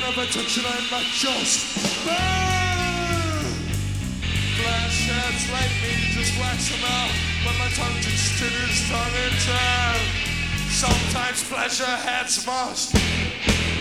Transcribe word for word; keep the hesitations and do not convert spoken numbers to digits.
never touch it, I might just burn. Flash heads like me, just wax them out. When my tongue just titters, tongue in turn. Sometimes pleasure heads must